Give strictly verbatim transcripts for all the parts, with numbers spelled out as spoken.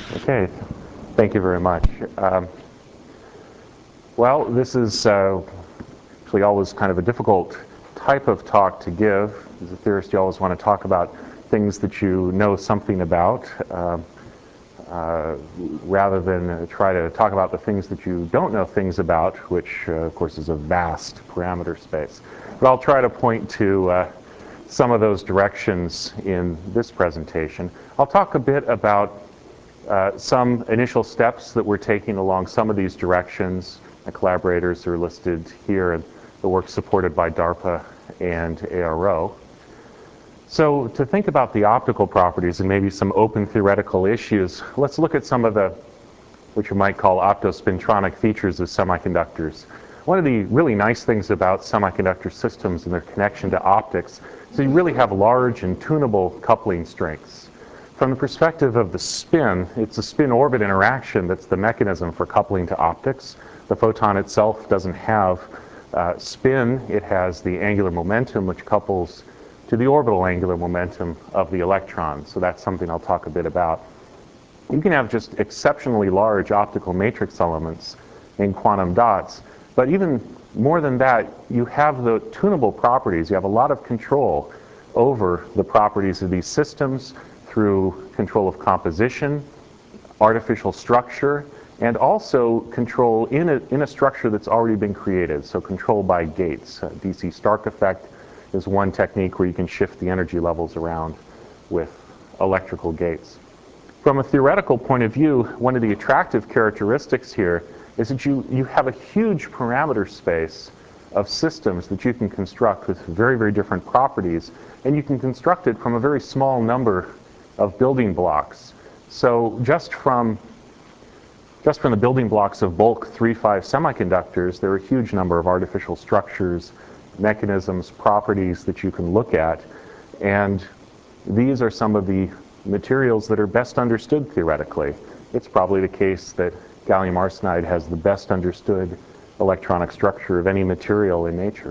Okay, thank you very much. Um, well, this is uh, actually always kind of a difficult type of talk to give. As a theorist, you always want to talk about things that you know something about, uh, uh, rather than uh, try to talk about the things that you don't know things about, which, uh, of course, is a vast parameter space. But I'll try to point to uh, some of those directions in this presentation. I'll talk a bit about Uh, some initial steps that we're taking along some of these directions. The collaborators are listed here, and the work supported by DARPA and A R O. So to think about the optical properties and maybe some open theoretical issues, let's look at some of the, what you might call optospintronic features of semiconductors. One of the really nice things about semiconductor systems and their connection to optics is you really have large and tunable coupling strengths. From the perspective of the spin, it's a spin-orbit interaction that's the mechanism for coupling to optics. The photon itself doesn't have uh, spin. It has the angular momentum, which couples to the orbital angular momentum of the electron. So that's something I'll talk a bit about. You can have just exceptionally large optical matrix elements in quantum dots, but even more than that, you have the tunable properties. You have a lot of control over the properties of these systems through control of composition, artificial structure, and also control in a, in a structure that's already been created, so control by gates. Uh, D C Stark effect is one technique where you can shift the energy levels around with electrical gates. From a theoretical point of view, one of the attractive characteristics here is that you, you have a huge parameter space of systems that you can construct with very, very different properties, and you can construct it from a very small number of building blocks. So just from just from the building blocks of bulk three five semiconductors, there are a huge number of artificial structures, mechanisms, properties that you can look at, and these are some of the materials that are best understood theoretically. It's probably the case that gallium arsenide has the best understood electronic structure of any material in nature.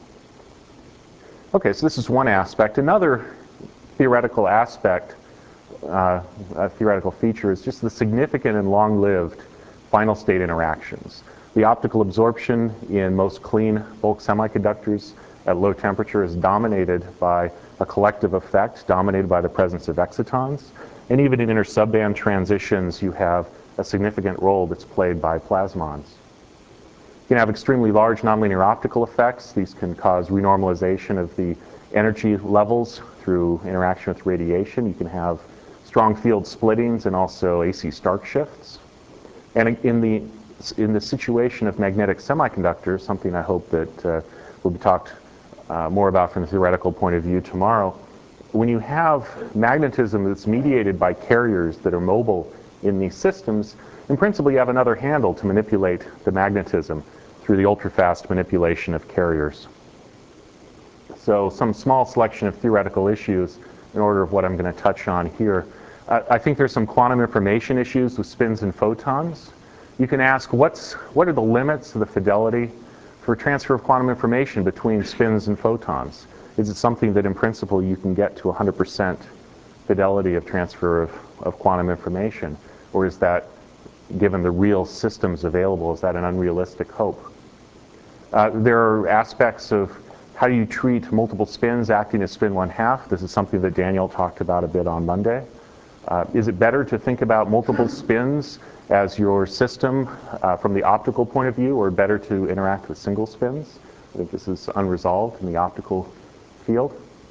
Okay, so this is one aspect. Another theoretical aspect Uh, a theoretical feature is just the significant and long-lived final state interactions. The optical absorption in most clean bulk semiconductors at low temperature is dominated by a collective effect, dominated by the presence of excitons. And even in inter-subband transitions, you have a significant role that's played by plasmons. You can have extremely large nonlinear optical effects. These can cause renormalization of the energy levels through interaction with radiation. You can have strong field splittings and also A C Stark shifts. And in the, in the situation of magnetic semiconductors, something I hope that uh, will be talked uh, more about from the theoretical point of view tomorrow, when you have magnetism that's mediated by carriers that are mobile in these systems, in principle you have another handle to manipulate the magnetism through the ultrafast manipulation of carriers. So some small selection of theoretical issues in order of what I'm going to touch on here. Uh, I think there's some quantum information issues with spins and photons. You can ask, what's, what are the limits of the fidelity for transfer of quantum information between spins and photons? Is it something that in principle you can get to one hundred percent fidelity of transfer of, of quantum information? Or is that, given the real systems available, is that an unrealistic hope? Uh, there are aspects of how do you treat multiple spins acting as spin one half? This is something that Daniel talked about a bit on Monday. Uh, is it better to think about multiple spins as your system uh, from the optical point of view, or better to interact with single spins? I think this is unresolved in the optical field.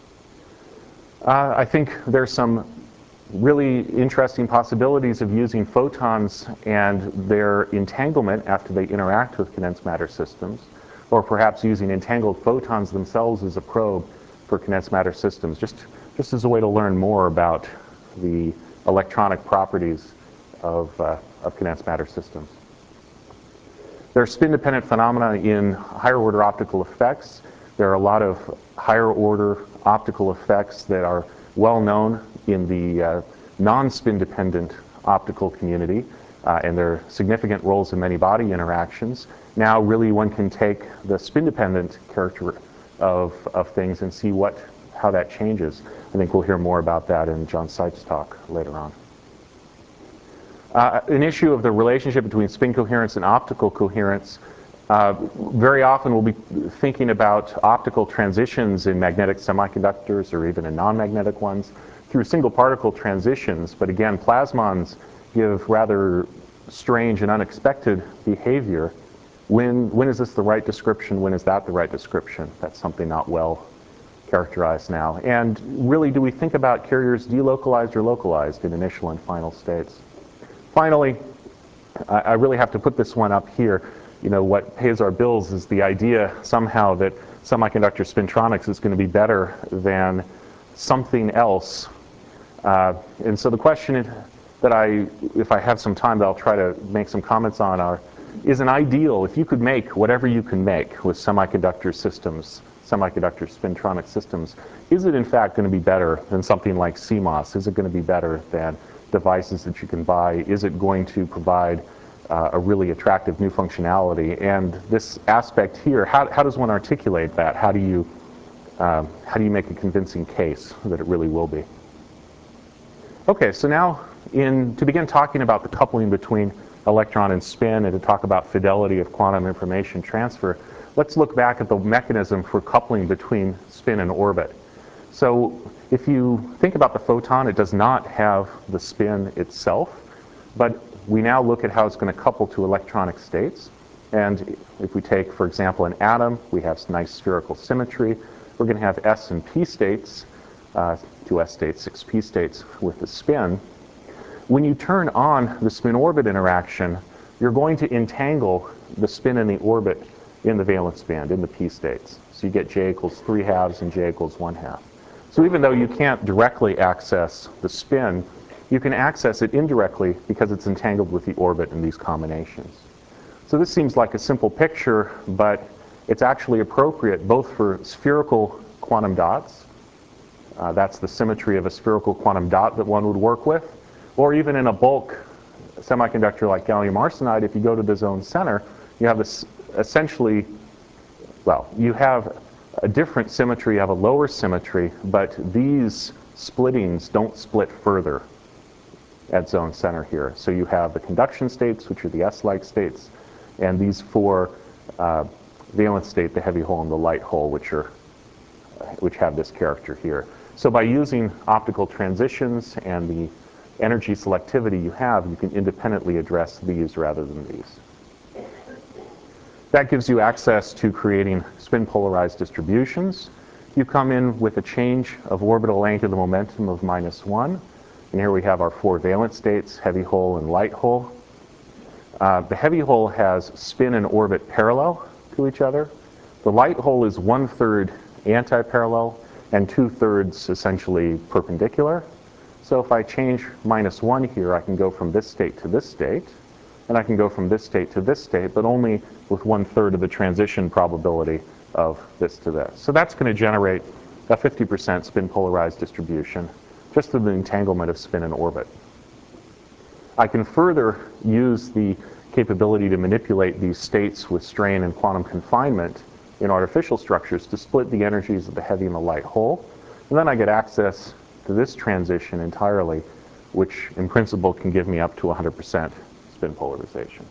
Uh, I think there's some really interesting possibilities of using photons and their entanglement after they interact with condensed matter systems, or perhaps using entangled photons themselves as a probe for condensed matter systems, just, just as a way to learn more about the electronic properties of, uh, of condensed matter systems. There are spin-dependent phenomena in higher order optical effects. There are a lot of higher order optical effects that are well known in the uh, non-spin dependent optical community, uh, and there are significant roles in many body interactions. Now really one can take the spin-dependent character of, of things and see what, how that changes. I think we'll hear more about that in John Sipes' talk later on. Uh, an issue of the relationship between spin coherence and optical coherence. Uh, very often we'll be thinking about optical transitions in magnetic semiconductors or even in non-magnetic ones through single particle transitions, but again, plasmons give rather strange and unexpected behavior. When, when is this the right description? When is that the right description? That's something not well characterized now. And really, do we think about carriers delocalized or localized in initial and final states? Finally, I, I really have to put this one up here. You know, what pays our bills is the idea somehow that semiconductor spintronics is going to be better than something else. Uh, and so the question that I, if I have some time, that I'll try to make some comments on are, is an ideal, if you could make whatever you can make with semiconductor systems, semiconductor spintronic systems, is it in fact going to be better than something like C MOS? Is it going to be better than devices that you can buy? Is it going to provide uh, a really attractive new functionality? And this aspect here, how, how does one articulate that? How do you, um, how do you make a convincing case that it really will be? Okay, so now in, to begin talking about the coupling between electron and spin and to talk about fidelity of quantum information transfer, let's look back at the mechanism for coupling between spin and orbit. So if you think about the photon, it does not have the spin itself, but we now look at how it's going to couple to electronic states. And if we take, for example, an atom, we have nice spherical symmetry. We're going to have S and P states, uh, two S states, six P states with the spin. When you turn on the spin-orbit interaction, you're going to entangle the spin in the orbit in the valence band, in the P states. So you get J equals three halves and J equals one half. So even though you can't directly access the spin, you can access it indirectly because it's entangled with the orbit in these combinations. So this seems like a simple picture, but it's actually appropriate both for spherical quantum dots. Uh, that's the symmetry of a spherical quantum dot that one would work with. Or even in a bulk semiconductor like gallium arsenide, if you go to the zone center, you have this essentially, well, you have a different symmetry, you have a lower symmetry, but these splittings don't split further at zone center here. So you have the conduction states, which are the S-like states, and these four uh, valence state, the heavy hole and the light hole, which are which have this character here. So by using optical transitions and the energy selectivity you have, you can independently address these rather than these. That gives you access to creating spin polarized distributions. You come in with a change of orbital angular momentum of minus one. And here we have our four valence states, heavy hole and light hole. Uh, the heavy hole has spin and orbit parallel to each other. The light hole is one-third anti-parallel and two-thirds essentially perpendicular. So if I change minus one here, I can go from this state to this state, and I can go from this state to this state, but only with one-third of the transition probability of this to this. So that's going to generate a fifty percent spin polarized distribution just through the entanglement of spin and orbit. I can further use the capability to manipulate these states with strain and quantum confinement in artificial structures to split the energies of the heavy and the light hole. And then I get access to this transition entirely, which in principle can give me up to one hundred percent spin polarization.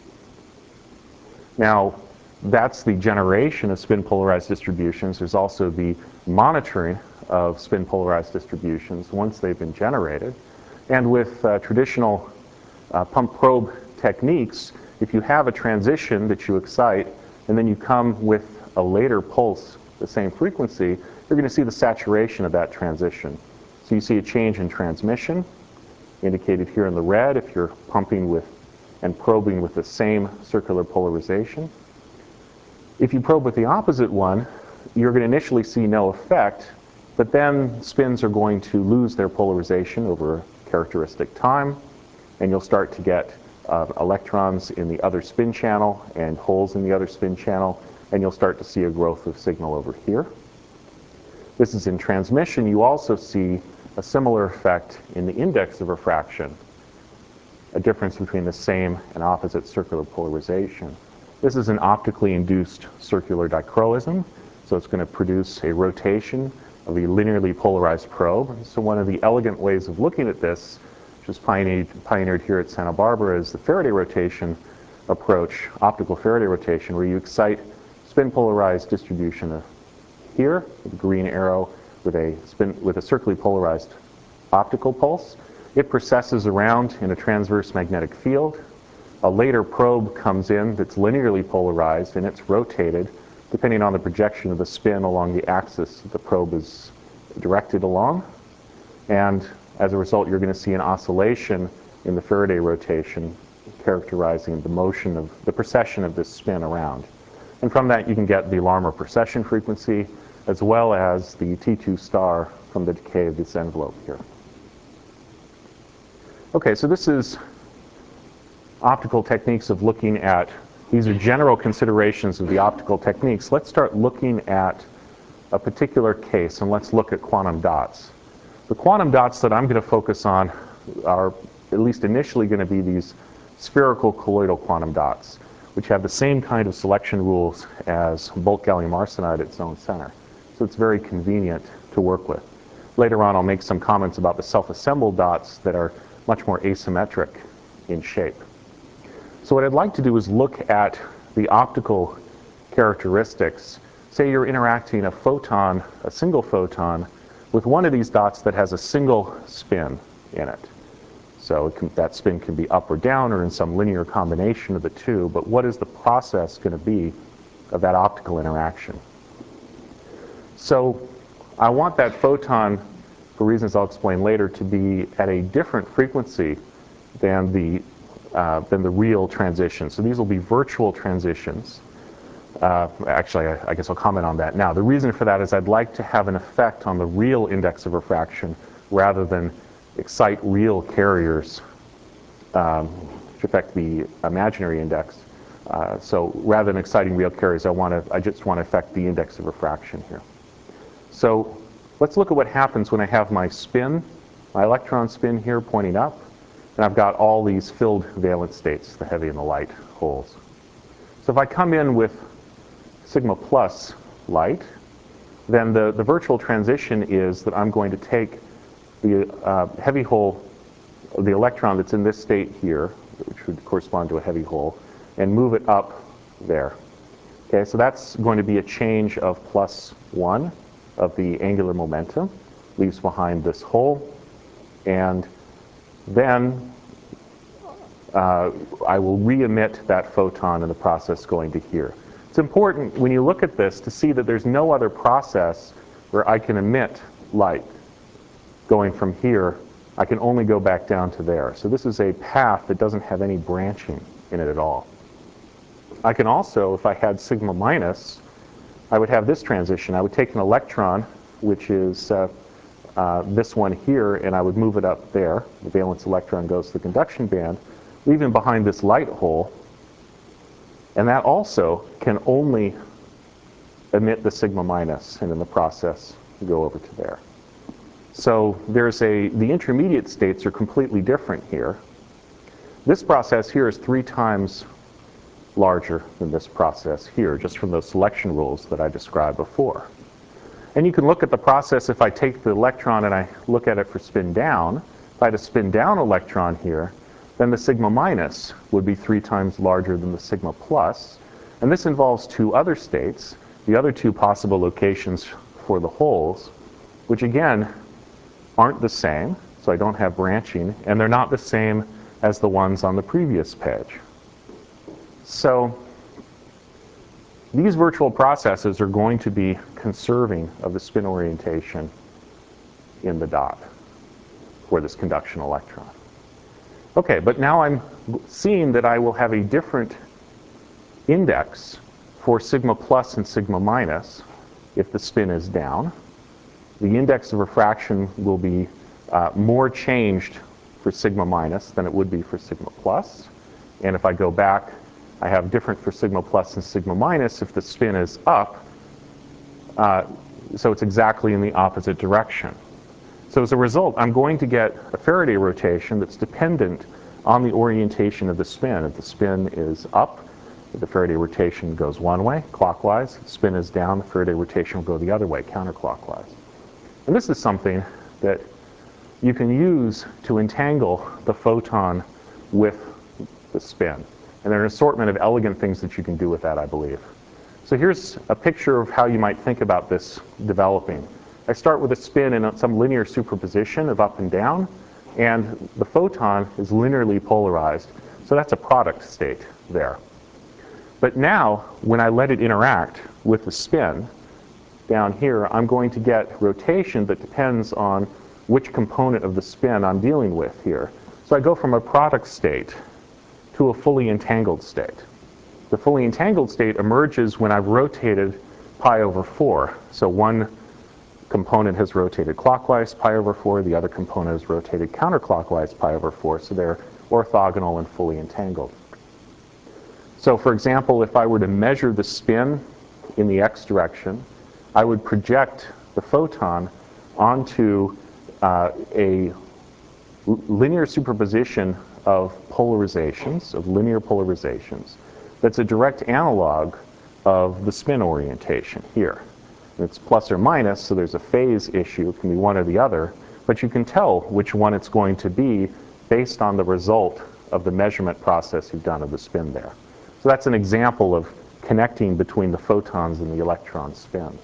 Now, that's the generation of spin polarized distributions. There's also the monitoring of spin polarized distributions once they've been generated. And with uh, traditional uh, pump probe techniques, if you have a transition that you excite and then you come with a later pulse, the same frequency, you're going to see the saturation of that transition. So you see a change in transmission, indicated here in the red if you're pumping with and probing with the same circular polarization. If you probe with the opposite one, you're going to initially see no effect, but then spins are going to lose their polarization over a characteristic time, and you'll start to get uh, electrons in the other spin channel and holes in the other spin channel, and you'll start to see a growth of signal over here. This is in transmission. You also see a similar effect in the index of refraction, a difference between the same and opposite circular polarization. This is an optically induced circular dichroism, so it's going to produce a rotation of a linearly polarized probe. So one of the elegant ways of looking at this which was pioneered, pioneered here at Santa Barbara, is the Faraday rotation approach, optical Faraday rotation, where you excite spin polarized distribution of here, with a green arrow with a spin with a circularly polarized optical pulse. It processes around in a transverse magnetic field. A later probe comes in that's linearly polarized, and it's rotated depending on the projection of the spin along the axis that the probe is directed along. And as a result, you're going to see an oscillation in the Faraday rotation characterizing the motion of the precession of this spin around. And from that, you can get the Larmor precession frequency, as well as the T two star from the decay of this envelope here. Okay, so this is optical techniques of looking at, these are general considerations of the optical techniques. Let's start looking at a particular case, and let's look at quantum dots. The quantum dots that I'm going to focus on are at least initially going to be these spherical colloidal quantum dots, which have the same kind of selection rules as bulk gallium arsenide at zone center. So it's very convenient to work with. Later on, I'll make some comments about the self-assembled dots that are much more asymmetric in shape. So what I'd like to do is look at the optical characteristics. Say you're interacting a photon, a single photon, with one of these dots that has a single spin in it. So it can, that spin can be up or down or in some linear combination of the two, but what is the process going to be of that optical interaction? So I want that photon, for reasons I'll explain later, to be at a different frequency than the, uh, than the real transition. So these will be virtual transitions. Uh, actually, I, I guess I'll comment on that now. The reason for that is I'd like to have an effect on the real index of refraction rather than excite real carriers um, to affect the imaginary index. Uh, so rather than exciting real carriers, I want to, I just want to affect the index of refraction here. So let's look at what happens when I have my spin, my electron spin here pointing up, and I've got all these filled valence states, the heavy and the light holes. So if I come in with sigma plus light, then the, the virtual transition is that I'm going to take the uh, heavy hole, the electron that's in this state here, which would correspond to a heavy hole, and move it up there. Okay, so that's going to be a change of plus one of the angular momentum, leaves behind this hole, and then uh, I will re-emit that photon in the process going to here. It's important when you look at this to see that there's no other process where I can emit light going from here. I can only go back down to there. So this is a path that doesn't have any branching in it at all. I can also, if I had sigma minus, I would have this transition. I would take an electron, which is uh, uh, this one here, and I would move it up there. The valence electron goes to the conduction band, leaving behind this light hole. And that also can only emit the sigma minus, and in the process go over to there. So there's a, the intermediate states are completely different here. This process here is three times larger than this process here, just from those selection rules that I described before. And you can look at the process if I take the electron and I look at it for spin down. If I had a spin down electron here, then the sigma minus would be three times larger than the sigma plus. And this involves two other states, the other two possible locations for the holes, which again aren't the same, so I don't have branching, and they're not the same as the ones on the previous page. So these virtual processes are going to be conserving of the spin orientation in the dot for this conduction electron. Okay, but now I'm seeing that I will have a different index for sigma plus and sigma minus if the spin is down. The index of refraction will be uh, more changed for sigma minus than it would be for sigma plus. And if I go back, I have different for sigma plus and sigma minus if the spin is up. Uh, so it's exactly in the opposite direction. So as a result, I'm going to get a Faraday rotation that's dependent on the orientation of the spin. If the spin is up, the Faraday rotation goes one way, clockwise. If the spin is down, the Faraday rotation will go the other way, counterclockwise. And this is something that you can use to entangle the photon with the spin. And there are an assortment of elegant things that you can do with that, I believe. So here's a picture of how you might think about this developing. I start with a spin in some linear superposition of up and down, and the photon is linearly polarized. So that's a product state there. But now, when I let it interact with the spin, down here, I'm going to get rotation that depends on which component of the spin I'm dealing with here. So I go from a product state to a fully entangled state. The fully entangled state emerges when I've rotated pi over four. So one component has rotated clockwise pi over four, the other component has rotated counterclockwise pi over four, so they're orthogonal and fully entangled. So for example, if I were to measure the spin in the x direction, I would project the photon onto uh, a linear superposition of polarizations, of linear polarizations, that's a direct analog of the spin orientation here. It's plus or minus, so there's a phase issue. It can be one or the other, but you can tell which one it's going to be based on the result of the measurement process you've done of the spin there. So that's an example of connecting between the photons and the electron spins.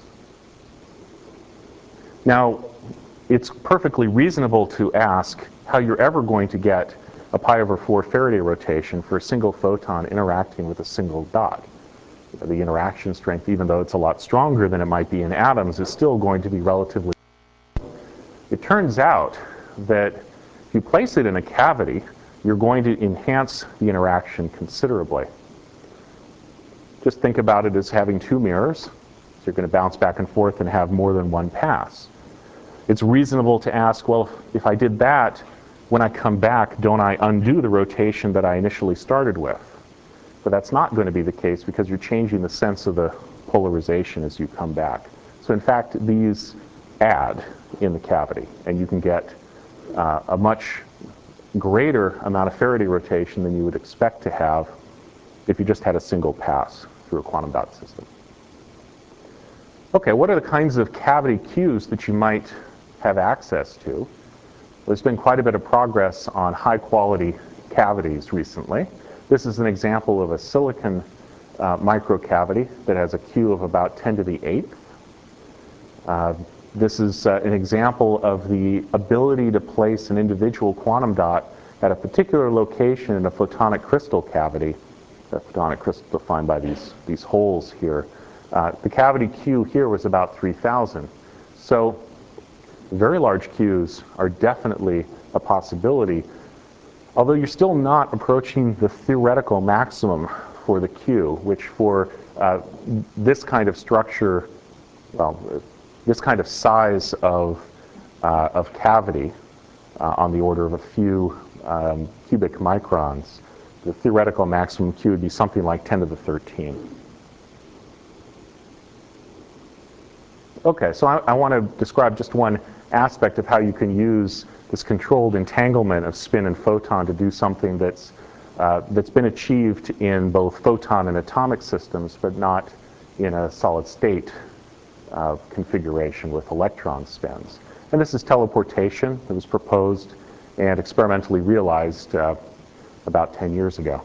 Now, it's perfectly reasonable to ask how you're ever going to get a pi over four Faraday rotation for a single photon interacting with a single dot. The interaction strength, even though it's a lot stronger than it might be in atoms, is still going to be relatively. It turns out that if you place it in a cavity, you're going to enhance the interaction considerably. Just think about it as having two mirrors. So you're going to bounce back and forth and have more than one pass. It's reasonable to ask, well, if I did that, when I come back, don't I undo the rotation that I initially started with? But that's not going to be the case because you're changing the sense of the polarization as you come back. So in fact, these add in the cavity, and you can get uh, a much greater amount of Faraday rotation than you would expect to have if you just had a single pass through a quantum dot system. Okay, what are the kinds of cavity Qs that you might have access to? Well, there's been quite a bit of progress on high-quality cavities recently. This is an example of a silicon uh, microcavity that has a Q of about ten to the eighth. Uh, this is uh, an example of the ability to place an individual quantum dot at a particular location in a photonic crystal cavity. A photonic crystal defined by these, these holes here. Uh, the cavity Q here was about three thousand. So very large Qs are definitely a possibility, although you're still not approaching the theoretical maximum for the Q, which for uh, this kind of structure, well, this kind of size of, uh, of cavity uh, on the order of a few um, cubic microns, the theoretical maximum Q would be something like ten to the thirteen. Okay, so I, I want to describe just one aspect of how you can use this controlled entanglement of spin and photon to do something that's, uh, that's been achieved in both photon and atomic systems, but not in a solid state uh, configuration with electron spins. And this is teleportation. It was proposed and experimentally realized uh, about ten years ago.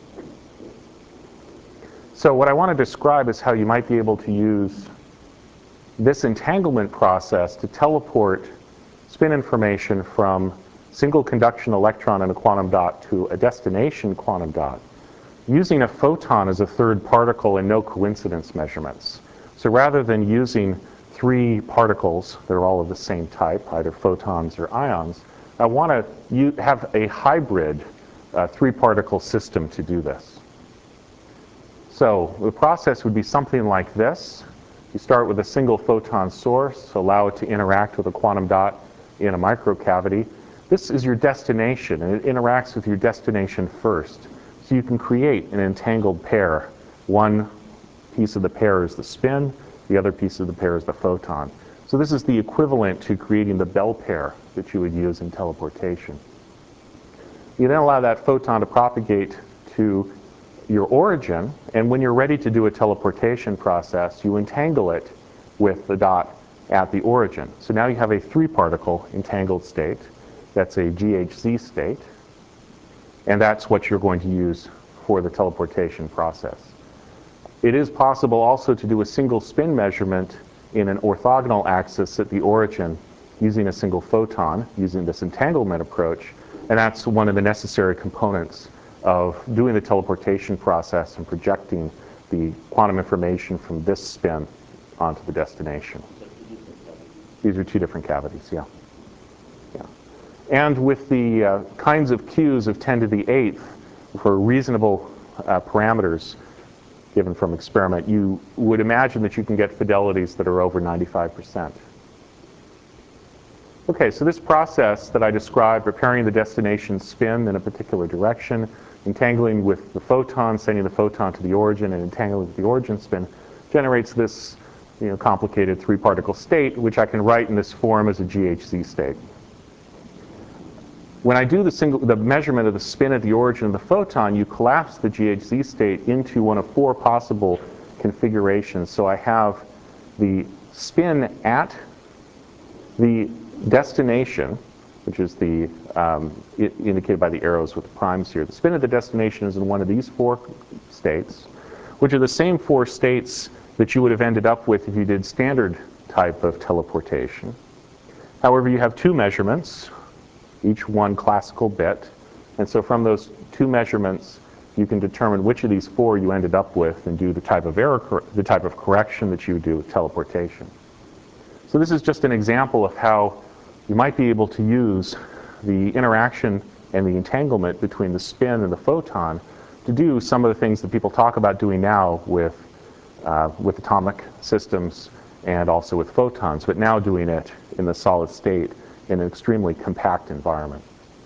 So what I want to describe is how you might be able to use this entanglement process to teleport spin information from single conduction electron in a quantum dot to a destination quantum dot using a photon as a third particle and no coincidence measurements. So rather than using three particles that are all of the same type, either photons or ions, I want to have a hybrid uh, three-particle system to do this. So the process would be something like this. You start with a single photon source, allow it to interact with a quantum dot in a microcavity. This is your destination, and it interacts with your destination first. So you can create an entangled pair. One piece of the pair is the spin, the other piece of the pair is the photon. So this is the equivalent to creating the Bell pair that you would use in teleportation. You then allow that photon to propagate to your origin, and when you're ready to do a teleportation process, you entangle it with the dot at the origin. So now you have a three-particle entangled state. That's a G H Z state. And that's what you're going to use for the teleportation process. It is possible also to do a single spin measurement in an orthogonal axis at the origin using a single photon, using this entanglement approach. And that's one of the necessary components of doing the teleportation process and projecting the quantum information from this spin onto the destination. These are two different cavities, yeah. yeah. And with the uh, kinds of Qs of ten to the eighth for reasonable uh, parameters given from experiment, you would imagine that you can get fidelities that are over ninety-five percent. Okay, so this process that I described, preparing the destination spin in a particular direction, entangling with the photon, sending the photon to the origin, and entangling with the origin spin, generates this you know, complicated three-particle state, which I can write in this form as a G H Z state. When I do the, single, the measurement of the spin at the origin of the photon, you collapse the G H Z state into one of four possible configurations. So I have the spin at the destination, which is the um, indicated by the arrows with the primes here. The spin at the destination is in one of these four states, which are the same four states that you would have ended up with if you did standard type of teleportation. However, you have two measurements, each one classical bit, and so from those two measurements, you can determine which of these four you ended up with and do the type of error, the type of correction that you would do with teleportation. So this is just an example of how you might be able to use the interaction and the entanglement between the spin and the photon to do some of the things that people talk about doing now with, uh, with atomic systems and also with photons, but now doing it in the solid state in an extremely compact environment.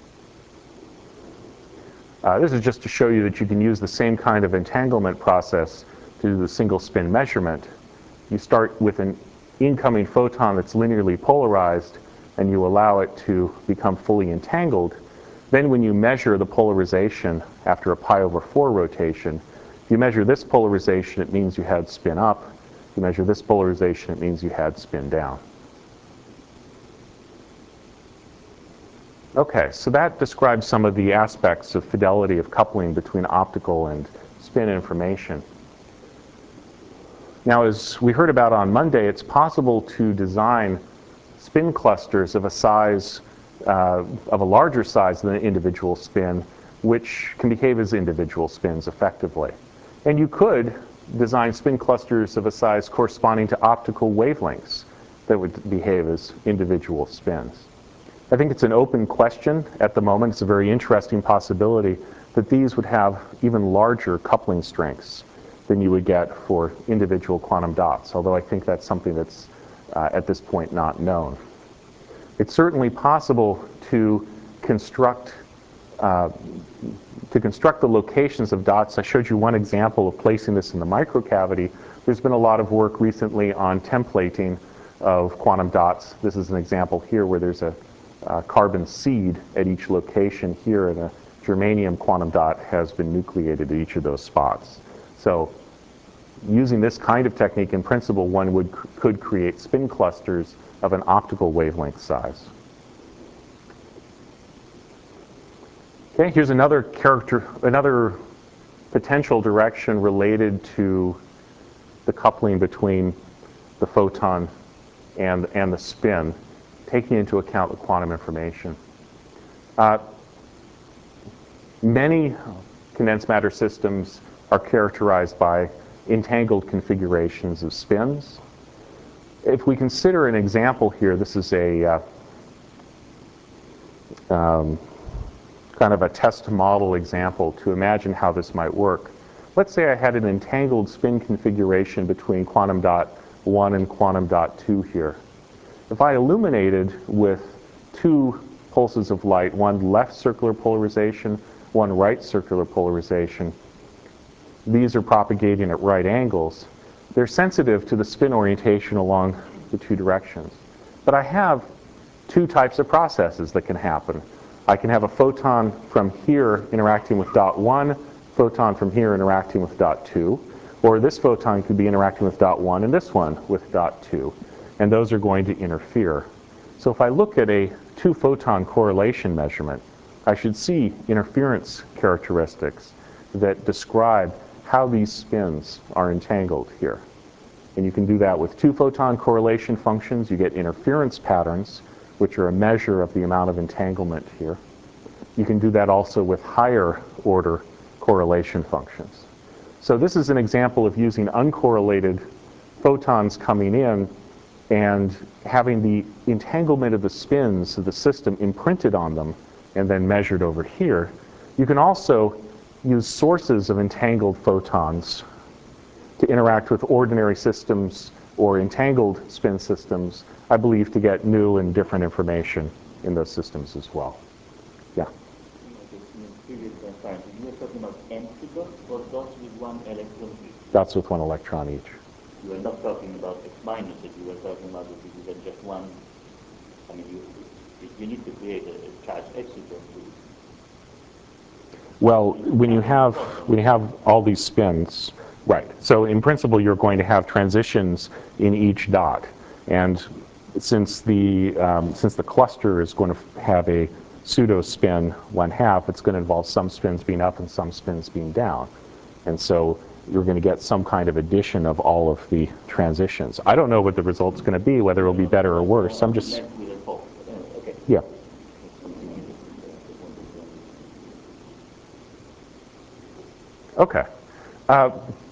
Uh, this is just to show you that you can use the same kind of entanglement process to do the single spin measurement. You start with an incoming photon that's linearly polarized, and you allow it to become fully entangled. Then when you measure the polarization after a pi over four rotation, if you measure this polarization, it means you had spin up. If you measure this polarization, it means you had spin down. Okay, so that describes some of the aspects of fidelity of coupling between optical and spin information. Now, as we heard about on Monday, it's possible to design spin clusters of a size, uh, of a larger size than an individual spin, which can behave as individual spins effectively. And you could design spin clusters of a size corresponding to optical wavelengths that would behave as individual spins. I think it's an open question at the moment. It's a very interesting possibility that these would have even larger coupling strengths than you would get for individual quantum dots, although I think that's something that's uh, at this point not known. It's certainly possible to construct uh, to construct the locations of dots. I showed you one example of placing this in the microcavity. There's been a lot of work recently on templating of quantum dots. This is an example here where there's a uh, carbon seed at each location here, and a germanium quantum dot has been nucleated at each of those spots. So using this kind of technique, in principle, one would, could create spin clusters of an optical wavelength size. Okay, here's another character, another potential direction related to the coupling between the photon and, and the spin, taking into account the quantum information. Uh, many condensed matter systems are characterized by entangled configurations of spins. If we consider an example here, this is a uh, um, kind of a test model example to imagine how this might work. Let's say I had an entangled spin configuration between quantum dot one and quantum dot two here. If I illuminated with two pulses of light, one left circular polarization, one right circular polarization, these are propagating at right angles. They're sensitive to the spin orientation along the two directions. But I have two types of processes that can happen. I can have a photon from here interacting with dot one, photon from here interacting with dot two, or this photon could be interacting with dot one and this one with dot two. and those are going to interfere. So if I look at a two-photon correlation measurement, I should see interference characteristics that describe how these spins are entangled here. And you can do that with two-photon correlation functions. You get interference patterns, which are a measure of the amount of entanglement here. You can do that also with higher order correlation functions. So this is an example of using uncorrelated photons coming in and having the entanglement of the spins of the system imprinted on them and then measured over here. You can also use sources of entangled photons to interact with ordinary systems or entangled spin systems, I believe, to get new and different information in those systems as well. Yeah? You were talking about empty dots or dots with one electron each? Dots with one electron each. You were not talking about X minuses, you were talking about if you get just one. I mean, you, you need to create a, a charge exciton to. Well, when you have when you have all these spins, right? So in principle, you're going to have transitions in each dot, and since the um, since the cluster is going to have a pseudo spin one half, it's going to involve some spins being up and some spins being down, and so you're going to get some kind of addition of all of the transitions. I don't know what the result's going to be, whether it'll be better or worse. I'm just yeah. Okay. Uh,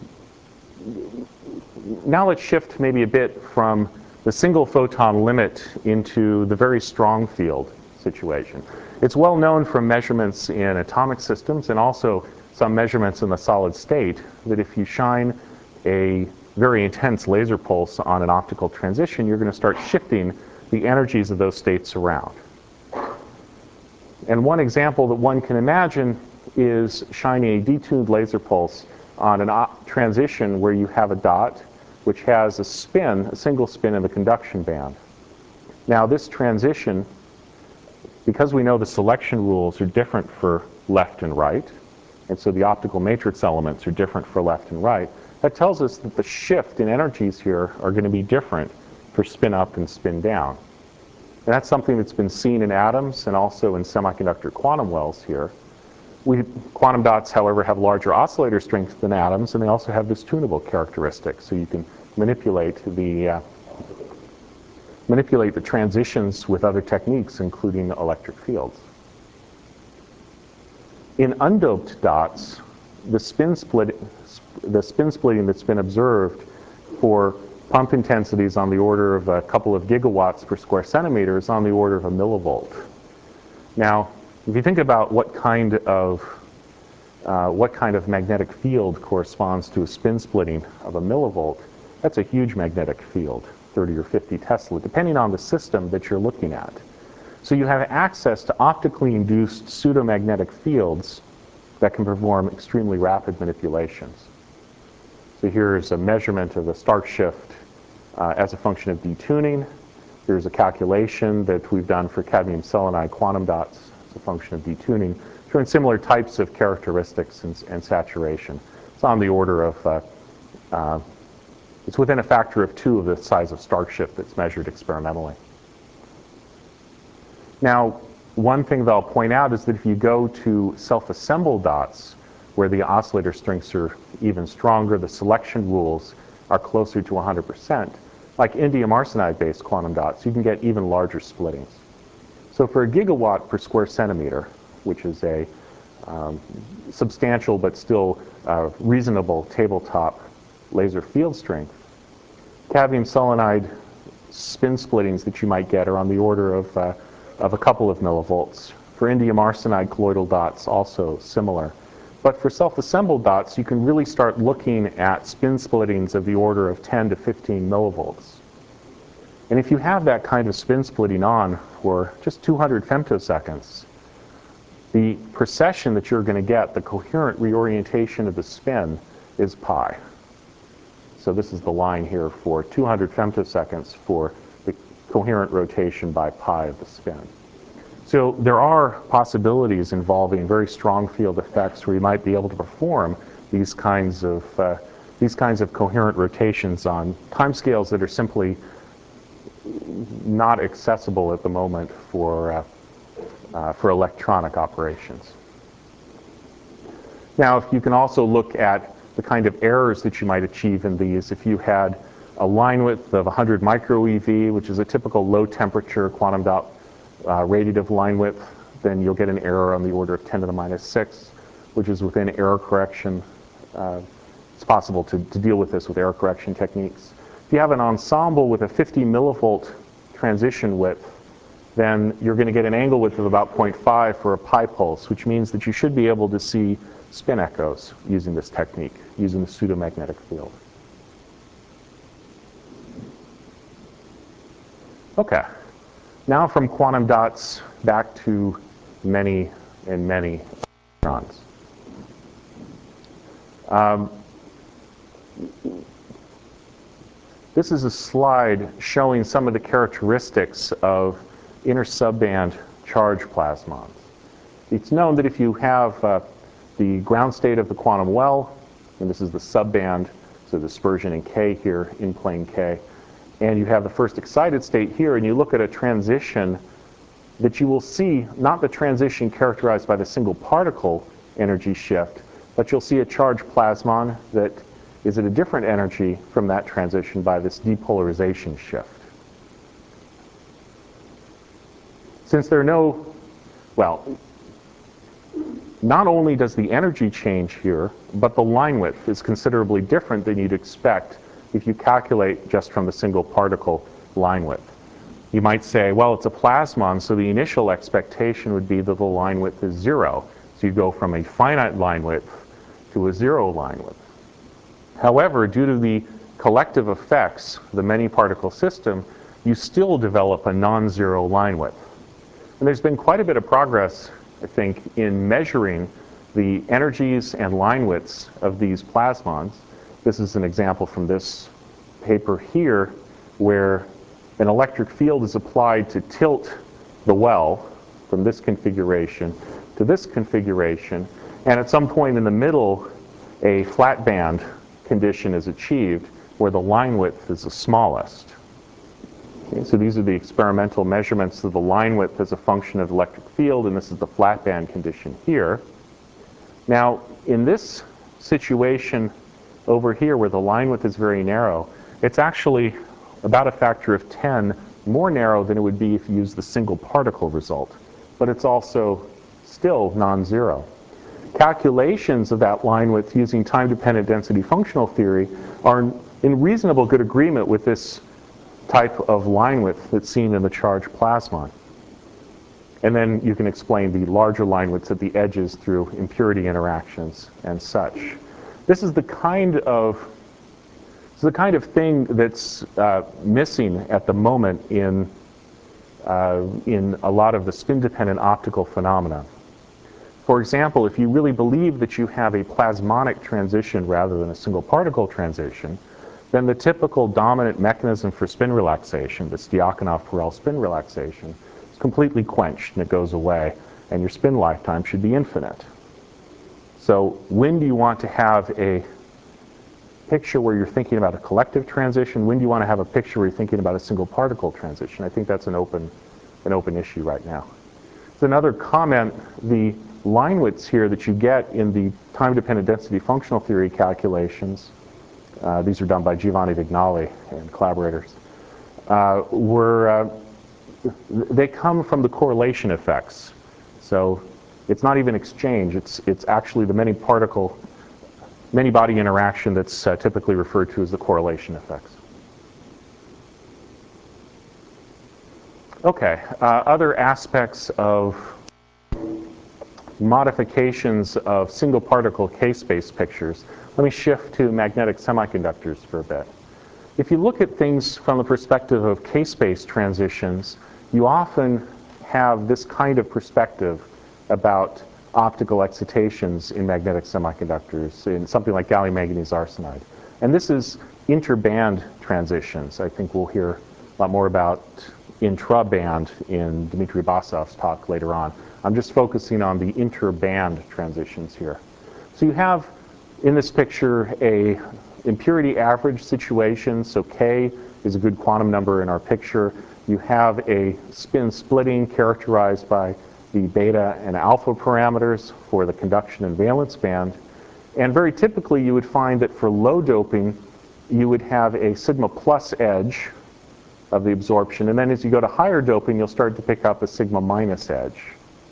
now let's shift maybe a bit from the single photon limit into the very strong field situation. It's well known from measurements in atomic systems and also some measurements in the solid state that if you shine a very intense laser pulse on an optical transition, you're going to start shifting the energies of those states around. And one example that one can imagine is shining a detuned laser pulse on a transition where you have a dot which has a spin, a single spin in the conduction band. Now this transition, because we know the selection rules are different for left and right, and so the optical matrix elements are different for left and right, that tells us that the shift in energies here are going to be different for spin up and spin down. And that's something that's been seen in atoms and also in semiconductor quantum wells here. We, quantum dots, however, have larger oscillator strength than atoms, and they also have this tunable characteristic, so you can manipulate the uh, manipulate the transitions with other techniques, including electric fields. In undoped dots, the spin split, the spin splitting that's been observed for pump intensities on the order of a couple of gigawatts per square centimeter is on the order of a millivolt. Now, if you think about what kind of uh, what kind of magnetic field corresponds to a spin splitting of a millivolt, that's a huge magnetic field, thirty or fifty Tesla, depending on the system that you're looking at. So you have access to optically induced pseudomagnetic fields that can perform extremely rapid manipulations. So here's a measurement of the Stark shift uh, as a function of detuning. Here's a calculation that we've done for cadmium selenide quantum dots as a function of detuning, showing similar types of characteristics and, and saturation. It's on the order of, uh, uh, it's within a factor of two of the size of Stark shift that's measured experimentally. Now, one thing that I'll point out is that if you go to self-assembled dots, where the oscillator strengths are even stronger, the selection rules are closer to one hundred percent, like indium arsenide-based quantum dots, you can get even larger splittings. So for a gigawatt per square centimeter, which is a um, substantial but still uh, reasonable tabletop laser field strength, cadmium selenide spin splittings that you might get are on the order of uh, of a couple of millivolts. For indium arsenide colloidal dots, also similar. But for self-assembled dots, you can really start looking at spin splittings of the order of ten to fifteen millivolts. And if you have that kind of spin splitting on for just two hundred femtoseconds, the precession that you're going to get, the coherent reorientation of the spin, is pi. So this is the line here for two hundred femtoseconds for the coherent rotation by pi of the spin. So there are possibilities involving very strong field effects where you might be able to perform these kinds of uh, these kinds of coherent rotations on timescales that are simply not accessible at the moment for, uh, uh, for electronic operations. Now, if you can also look at the kind of errors that you might achieve in these, if you had a line width of one hundred micro E V, which is a typical low temperature quantum dot uh, radiative line width, then you'll get an error on the order of ten to the minus six, which is within error correction. Uh, it's possible to, to deal with this with error correction techniques. If you have an ensemble with a fifty millivolt transition width, then you're going to get an angle width of about zero point five for a pi pulse, which means that you should be able to see spin echoes using this technique, using the pseudomagnetic field. Okay, now from quantum dots back to many and many electrons. Um, this is a slide showing some of the characteristics of inner subband charge plasmons. It's known that if you have uh, the ground state of the quantum well, and this is the subband, so dispersion in K here, in plane K, and you have the first excited state here, and you look at a transition, that you will see not the transition characterized by the single particle energy shift, but you'll see a charged plasmon that is at a different energy from that transition by this depolarization shift. Since there are no, well, not only does the energy change here, but the line width is considerably different than you'd expect if you calculate just from the single particle line width. You might say, well, it's a plasmon, so the initial expectation would be that the line width is zero. So you go from a finite line width to a zero line width. However, due to the collective effects of the many particle system, you still develop a non-zero line width. And there's been quite a bit of progress, I think, in measuring the energies and line widths of these plasmons. This is an example from this paper here, where an electric field is applied to tilt the well from this configuration to this configuration, and at some point in the middle, a flat band condition is achieved where the line width is the smallest. Okay, so these are the experimental measurements of the line width as a function of the electric field, and this is the flat band condition here. Now, in this situation over here where the line width is very narrow, it's actually about a factor of ten more narrow than it would be if you used the single particle result, but it's also still non-zero. Calculations of that line width using time-dependent density functional theory are in reasonable good agreement with this type of line width that's seen in the charged plasmon. And then you can explain the larger line widths at the edges through impurity interactions and such. This is the kind of this is the kind of thing that's uh, missing at the moment in uh, in a lot of the spin-dependent optical phenomena. For example, if you really believe that you have a plasmonic transition rather than a single particle transition, then the typical dominant mechanism for spin relaxation, this Diakonov-Perel spin relaxation, is completely quenched and it goes away, and your spin lifetime should be infinite. So when do you want to have a picture where you're thinking about a collective transition? When do you want to have a picture where you're thinking about a single particle transition? I think that's an open, an open issue right now. As another comment, the line widths here that you get in the time-dependent density functional theory calculations, uh, these are done by Giovanni Vignali and collaborators, uh, were, uh, they come from the correlation effects. So it's not even exchange, it's, it's actually the many particle, many body interaction that's uh, typically referred to as the correlation effects. Okay, uh, other aspects of modifications of single particle K-space pictures. Let me shift to magnetic semiconductors for a bit. If you look at things from the perspective of K-space transitions, you often have this kind of perspective about optical excitations in magnetic semiconductors, in something like gallium manganese arsenide. And this is interband transitions. I think we'll hear a lot more about intra-band in Dmitry Basov's talk later on. I'm just focusing on the interband transitions here. So you have in this picture a impurity average situation, so K is a good quantum number in our picture. You have a spin splitting characterized by the beta and alpha parameters for the conduction and valence band. And very typically you would find that for low doping, you would have a sigma plus edge of the absorption. And then as you go to higher doping, you'll start to pick up a sigma minus edge.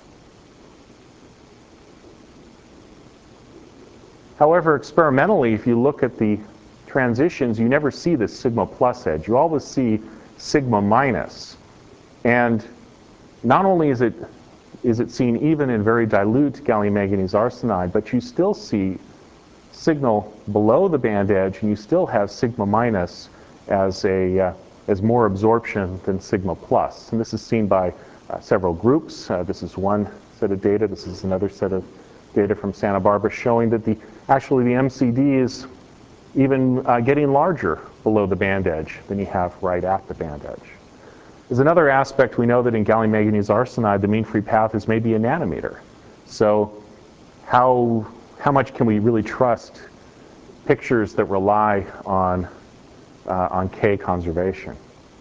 However, experimentally, if you look at the transitions, you never see this sigma plus edge. You always see sigma minus. And not only is it, is it seen even in very dilute gallium manganese arsenide, but you still see signal below the band edge, and you still have sigma minus as, a, uh, as more absorption than sigma plus. And this is seen by uh, several groups. Uh, this is one set of data. This is another set of data from Santa Barbara showing that the actually the M C D is even uh, getting larger below the band edge than you have right at the band edge. There's another aspect. We know that in gallium manganese arsenide, the mean free path is maybe a nanometer. So how, how much can we really trust pictures that rely on, uh, on K conservation?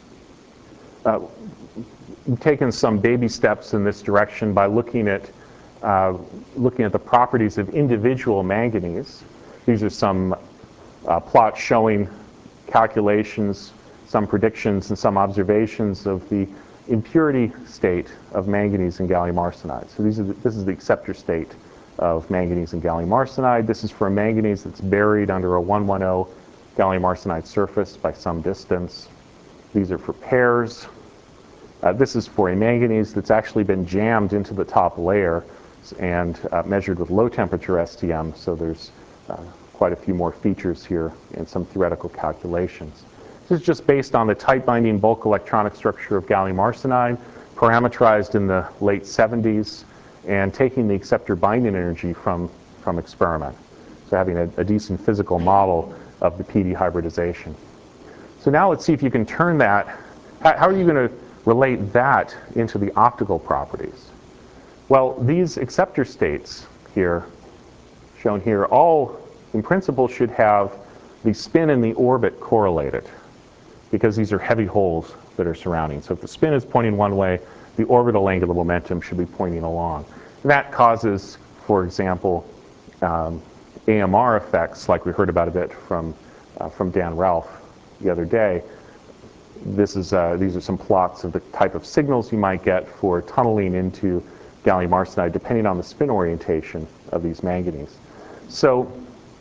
Uh, we've taken some baby steps in this direction by looking at Uh, looking at the properties of individual manganese. These are some uh, plots showing calculations, some predictions, and some observations of the impurity state of manganese and gallium arsenide. So these are the, this is the acceptor state of manganese and gallium arsenide. This is for a manganese that's buried under a one ten gallium arsenide surface by some distance. These are for pairs. Uh, this is for a manganese that's actually been jammed into the top layer and uh, measured with low temperature S T M, so there's uh, quite a few more features here and some theoretical calculations. This is just based on the tight binding bulk electronic structure of gallium arsenide, parameterized in the late seventies, and taking the acceptor binding energy from, from experiment. So having a, a decent physical model of the P D hybridization. So now let's see if you can turn that, how, how are you going to relate that into the optical properties? Well, these acceptor states here, shown here, all in principle should have the spin and the orbit correlated, because these are heavy holes that are surrounding. So if the spin is pointing one way, the orbital angular momentum should be pointing along. That causes, for example, um, A M R effects, like we heard about a bit from, uh, from Dan Ralph the other day. This is, uh, these are some plots of the type of signals you might get for tunneling into gallium arsenide, depending on the spin orientation of these manganese. So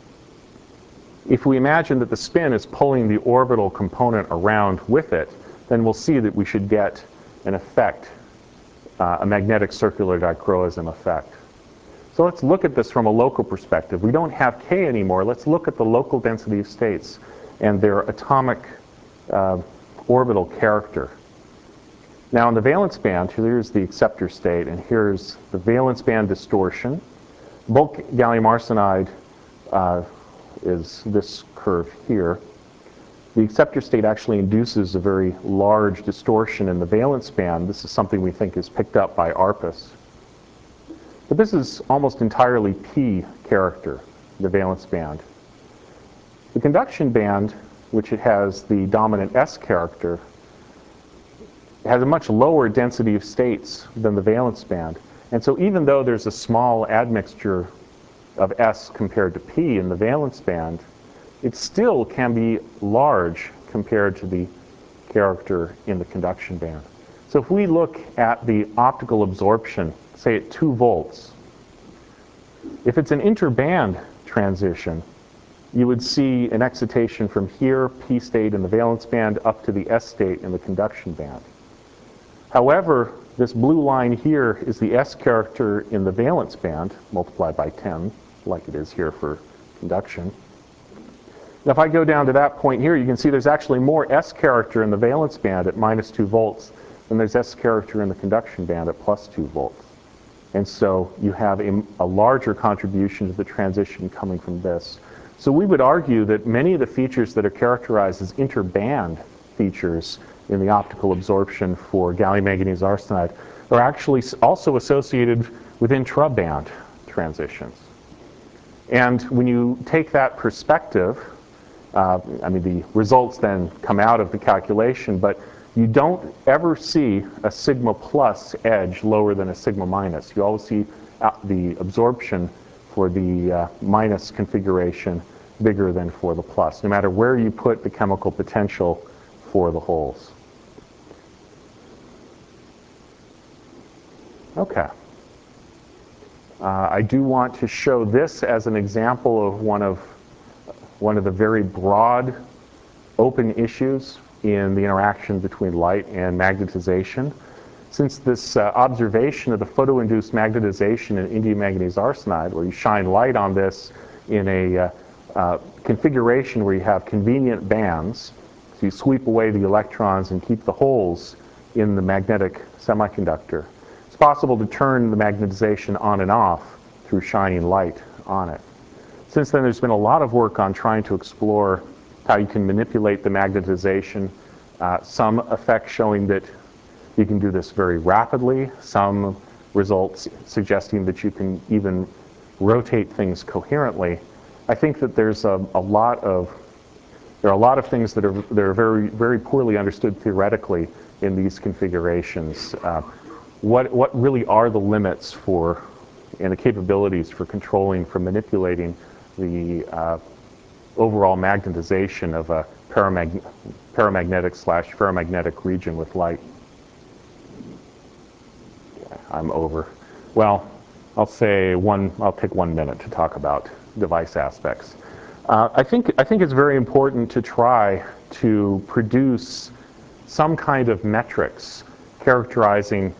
if we imagine that the spin is pulling the orbital component around with it, then we'll see that we should get an effect, uh, a magnetic circular dichroism effect. So let's look at this from a local perspective. We don't have K anymore. Let's look at the local density of states and their atomic uh, orbital character. Now in the valence band, here's the acceptor state, and here's the valence band distortion. Bulk gallium arsenide uh, is this curve here. The acceptor state actually induces a very large distortion in the valence band. This is something we think is picked up by ARPAS. But this is almost entirely P character, the valence band. The conduction band, which it has the dominant S character, has a much lower density of states than the valence band. And so even though there's a small admixture of S compared to P in the valence band, it still can be large compared to the character in the conduction band. So if we look at the optical absorption, say at two volts, if it's an interband transition, you would see an excitation from here, P state in the valence band, up to the S state in the conduction band. However, this blue line here is the S character in the valence band, multiplied by ten, like it is here for conduction. Now if I go down to that point here, you can see there's actually more S character in the valence band at minus two volts than there's S character in the conduction band at plus two volts. And so you have a, a larger contribution to the transition coming from this. So we would argue that many of the features that are characterized as interband features in the optical absorption for gallium manganese arsenide are actually also associated with intra-band transitions. And when you take that perspective, Uh, I mean, the results then come out of the calculation, but you don't ever see a sigma plus edge lower than a sigma minus. You always see the absorption for the uh, minus configuration bigger than for the plus, no matter where you put the chemical potential for the holes. Okay. Uh, I do want to show this as an example of one of one of the very broad open issues in the interaction between light and magnetization. Since this uh, observation of the photoinduced magnetization in indium manganese arsenide, where you shine light on this in a uh, uh, configuration where you have convenient bands, so you sweep away the electrons and keep the holes in the magnetic semiconductor, it's possible to turn the magnetization on and off through shining light on it. Since then, there's been a lot of work on trying to explore how you can manipulate the magnetization. Uh, some effects showing that you can do this very rapidly, some results suggesting that you can even rotate things coherently. I think that there's a, a lot of there are a lot of things that are that are very very poorly understood theoretically in these configurations. Uh, what what really are the limits for and the capabilities for controlling, for manipulating the uh, overall magnetization of a paramag paramagnetic slash ferromagnetic region with light? Yeah, I'm over. Well, I'll say one. I'll take one minute to talk about device aspects. Uh, I think I think it's very important to try to produce some kind of metrics characterizing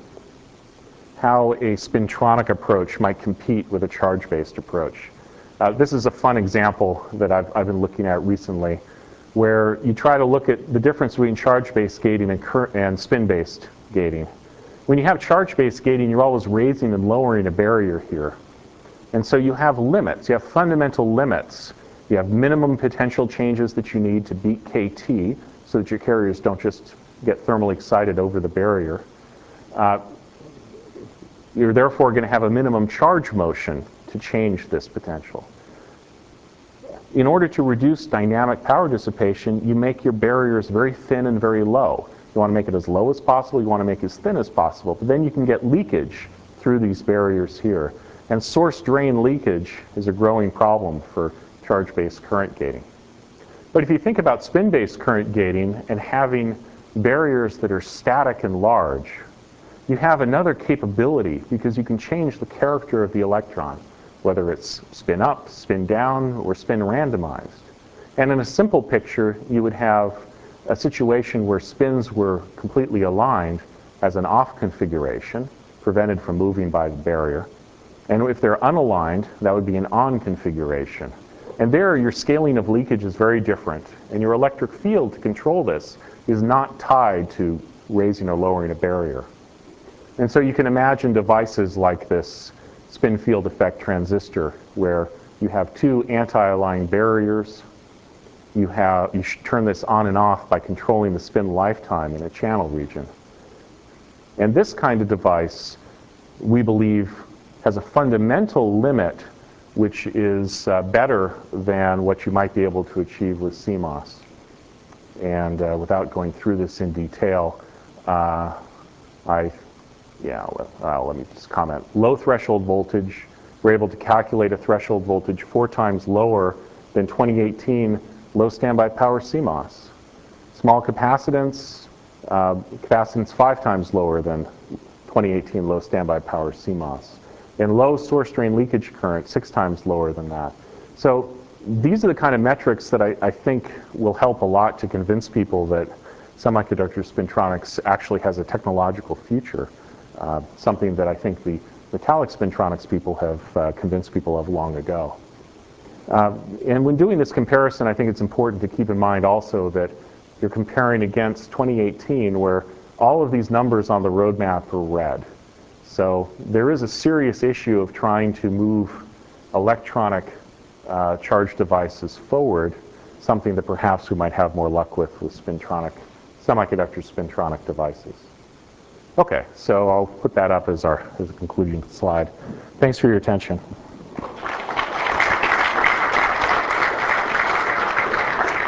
how a spintronic approach might compete with a charge-based approach. Uh, this is a fun example that I've, I've been looking at recently, where you try to look at the difference between charge-based gating and, and spin-based gating. When you have charge-based gating, you're always raising and lowering a barrier here. And so you have limits. You have fundamental limits. You have minimum potential changes that you need to beat K T so that your carriers don't just get thermally excited over the barrier. Uh, you're therefore going to have a minimum charge motion to change this potential. In order to reduce dynamic power dissipation, you make your barriers very thin and very low. You want to make it as low as possible, you want to make it as thin as possible, but then you can get leakage through these barriers here. And source drain leakage is a growing problem for charge-based current gating. But if you think about spin-based current gating and having barriers that are static and large, you have another capability because you can change the character of the electron, whether it's spin up, spin down, or spin randomized. And in a simple picture, you would have a situation where spins were completely aligned as an off configuration, prevented from moving by the barrier. And if they're unaligned, that would be an on configuration. And there, your scaling of leakage is very different. And your electric field to control this is not tied to raising or lowering a barrier. And so you can imagine devices like this spin field effect transistor, where you have two anti-aligned barriers. You have you should turn this on and off by controlling the spin lifetime in a channel region. And this kind of device, we believe, has a fundamental limit which is uh, better than what you might be able to achieve with C MOS. And uh, without going through this in detail, uh, I Yeah, uh, let me just comment. Low threshold voltage, we're able to calculate a threshold voltage four times lower than twenty eighteen low standby power C MOS. Small capacitance, uh, capacitance five times lower than twenty eighteen low standby power C MOS. And low source drain leakage current, six times lower than that. So these are the kind of metrics that I, I think will help a lot to convince people that semiconductor spintronics actually has a technological future. Uh, something that I think the metallic spintronics people have uh, convinced people of long ago. Uh, and when doing this comparison, I think it's important to keep in mind also that you're comparing against twenty eighteen, where all of these numbers on the roadmap are red. So there is a serious issue of trying to move electronic uh, charge devices forward, something that perhaps we might have more luck with with spintronic, semiconductor spintronic devices. Okay, so I'll put that up as our as a concluding slide. Thanks for your attention.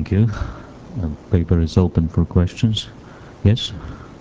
Thank you. The paper is open for questions. Yes?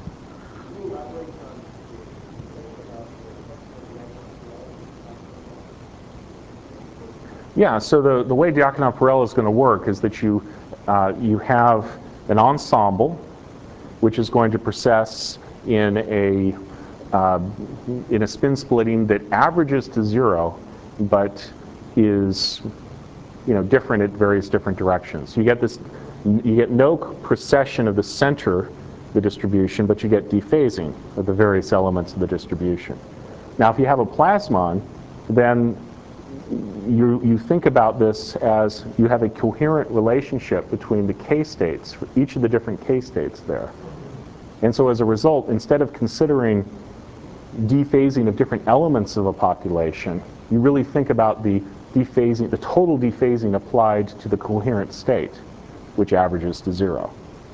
Yeah, so the, the way Diaconov-Perella is going to work is that you, uh, you have an ensemble which is going to process in a, uh, in a spin splitting that averages to zero but is, you know, different at various different directions. You get this, you get no precession of the center, the distribution, but you get dephasing of the various elements of the distribution. Now, if you have a plasmon, then you, you think about this as you have a coherent relationship between the k-states, for each of the different k-states there. And so as a result, instead of considering dephasing of different elements of a population, you really think about the dephasing, the total dephasing applied to the coherent state, which averages to zero.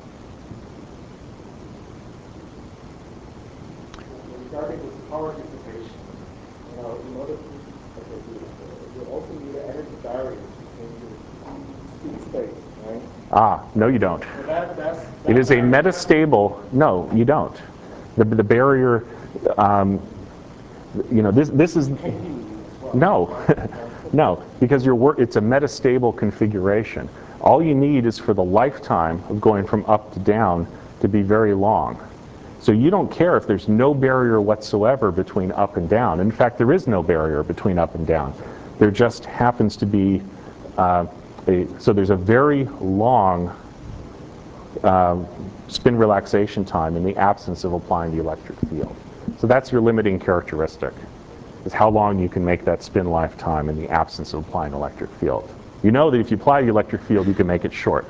Regarding this power dissipation, you know, in order to, okay, you also need an energy barrier between the two states, right? Ah, no you don't. So that, that's, that's It is a metastable, no, you don't. The, the barrier, um, you know, this, this is, no, no, because your work, it's a metastable configuration. All you need is for the lifetime of going from up to down to be very long. So you don't care if there's no barrier whatsoever between up and down. In fact, there is no barrier between up and down. There just happens to be, uh, a, so there's a very long uh, spin relaxation time in the absence of applying the electric field. So that's your limiting characteristic, is how long you can make that spin lifetime in the absence of applying electric field. You know that if you apply the electric field, you can make it short.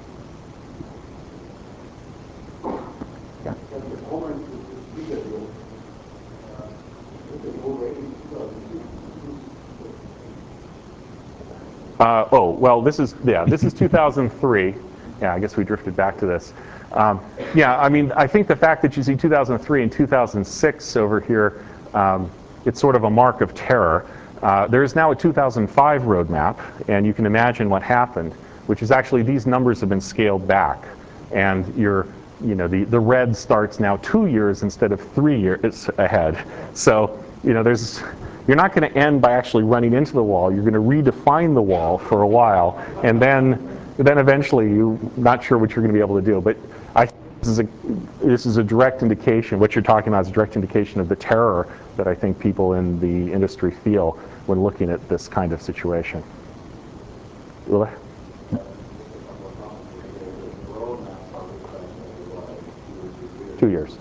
Yeah. Uh, oh, well, this is, yeah, this is two thousand three. Yeah, I guess we drifted back to this. Um, yeah, I mean, I think the fact that you see two thousand three and two thousand six over here, um, it's sort of a mark of terror. Uh, there is now a two thousand five roadmap, and you can imagine what happened, which is actually these numbers have been scaled back. And you're, you know, the, the red starts now two years instead of three years ahead. So, you know, there's, you're not going to end by actually running into the wall. You're going to redefine the wall for a while, and then, then eventually you're not sure what you're going to be able to do. But I think this is a, this is a direct indication, what you're talking about is a direct indication of the terror that I think people in the industry feel when looking at this kind of situation. Ula? Two years.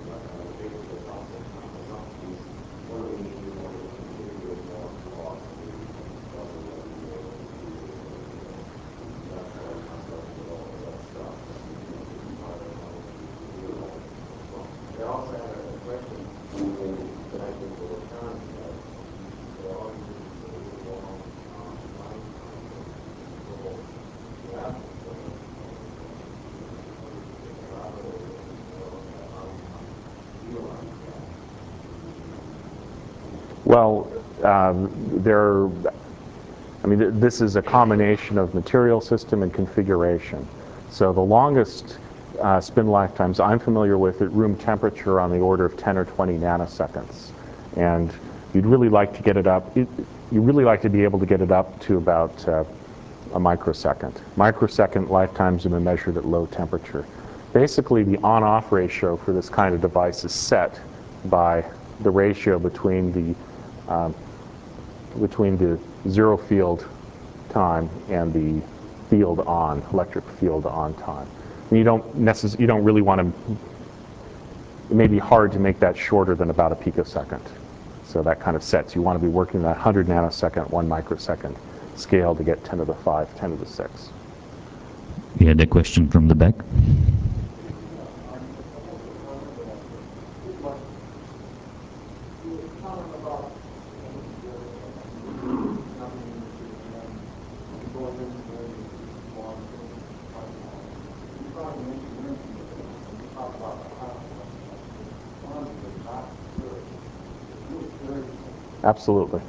Well, um, there, I mean, th this is a combination of material system and configuration. So the longest uh, spin lifetimes I'm familiar with at room temperature on the order of ten or twenty nanoseconds. And you'd really like to get it up, it, you really like to be able to get it up to about uh, a microsecond. Microsecond lifetimes have been measured at low temperature. Basically, the on-off ratio for this kind of device is set by the ratio between the Um, between the zero field time and the field on, electric field on time. And you don't necess- you don't really want to, it may be hard to make that shorter than about a picosecond. So that kind of sets, you want to be working that one hundred nanosecond, one microsecond scale to get ten to the five, ten to the six. We had a question from the back. Absolutely.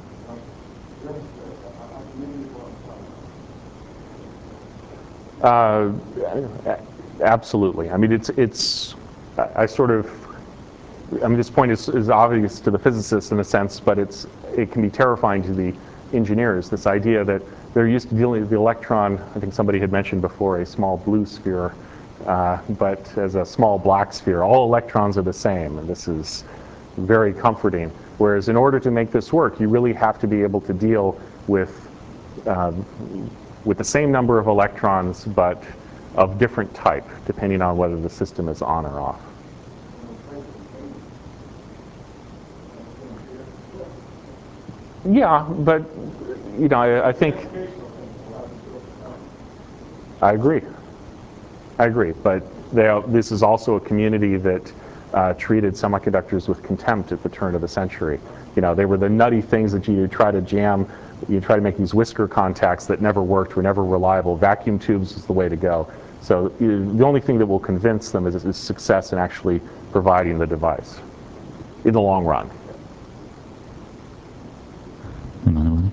Uh, absolutely. I mean, it's, it's I, I sort of, I mean, this point is, is obvious to the physicists in a sense, but it's, it can be terrifying to the engineers, this idea that they're used to dealing with the electron, I think somebody had mentioned before, a small blue sphere, uh, but as a small black sphere. All electrons are the same, and this is very comforting. Whereas in order to make this work, you really have to be able to deal with, uh, with the same number of electrons, but of different type, depending on whether the system is on or off. Yeah, but you know, I, I think I agree. I agree, but they, this is also a community that uh, treated semiconductors with contempt at the turn of the century. You know, they were the nutty things that you try to jam. You try to make these whisker contacts that never worked, were never reliable. Vacuum tubes is the way to go. So you, the only thing that will convince them is, is success in actually providing the device in the long run. Emanuele?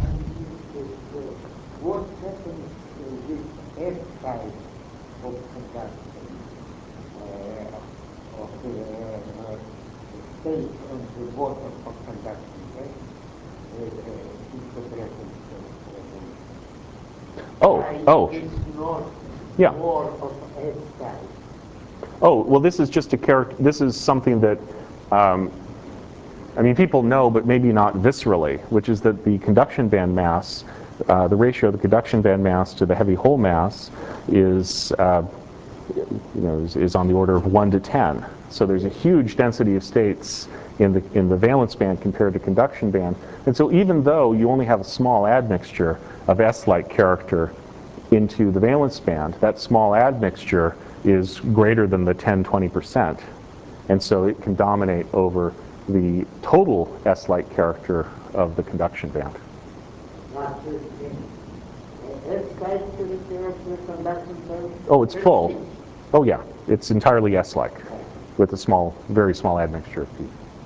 What happens with S type of conduction uh, of the uh, state on the bottom of conduction, right? Uh, uh, is the present state. Oh, Why oh, it's not yeah. more of S type. Oh, well, this is just a character. This is something that. Um, I mean, people know, but maybe not viscerally, which is that the conduction band mass, uh, the ratio of the conduction band mass to the heavy hole mass is, uh, you know, is, is on the order of one to ten. So there's a huge density of states in the, in the valence band compared to conduction band. And so even though you only have a small admixture of S-like character into the valence band, that small admixture is greater than the ten, twenty percent. And so it can dominate over the total S-like character of the conduction band. Not just S type character of the conduction band? Oh, it's full. Oh yeah, it's entirely S-like with a small, very small admixture of P.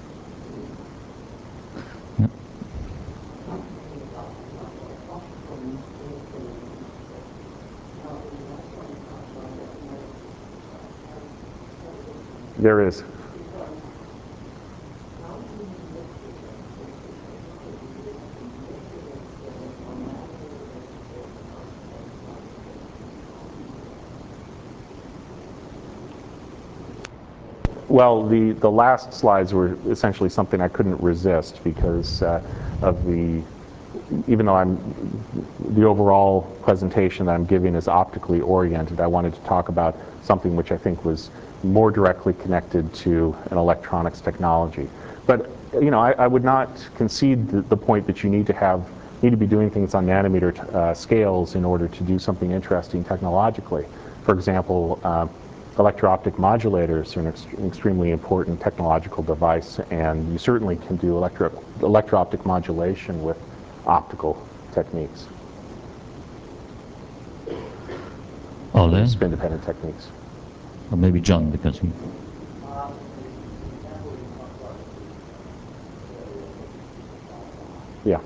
Yep. There is. Well, the, the last slides were essentially something I couldn't resist because uh, of the, even though I'm, the overall presentation that I'm giving is optically oriented, I wanted to talk about something which I think was more directly connected to an electronics technology. But, you know, I, I would not concede the, the point that you need to have, need to be doing things on nanometer t uh, scales in order to do something interesting technologically. For example, uh, electro-optic modulators are an ext extremely important technological device, and you certainly can do electro electro-optic modulation with optical techniques. Ole? Spin-dependent techniques. Or maybe John, because he... Yeah.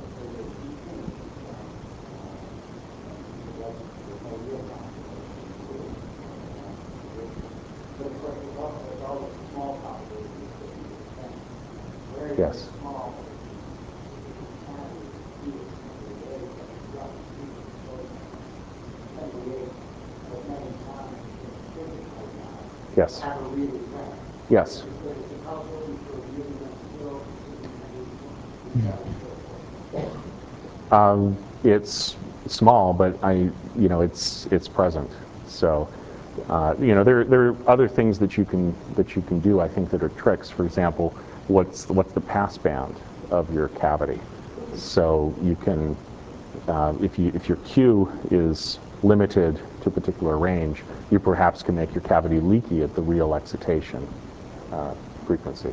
Yes. Yes. Yes. Um, it's small, but I, you know, it's it's present. So, uh, you know, there there are other things that you can that you can do. I think that are tricks. For example, what's what's the pass band of your cavity? So you can, uh, if you if your Q is limited to a particular range, you perhaps can make your cavity leaky at the real excitation uh, frequency.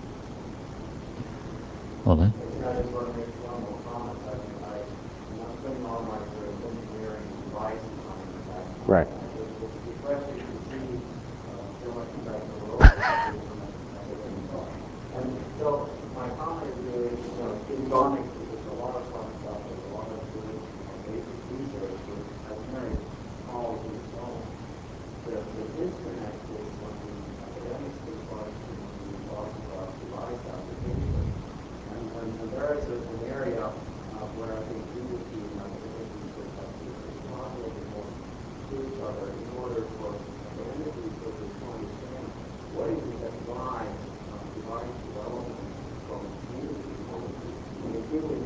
Ole? I just want to make one more comment. I mean, I, I'm not putting all my sort of engineering devices on the back. Right. It's refreshing to see uh, semiconductor robots. And so my comment is, you know, photonics, there's a lot of fun stuff, there's a lot of good uh, basic research, but as Mary calls its own.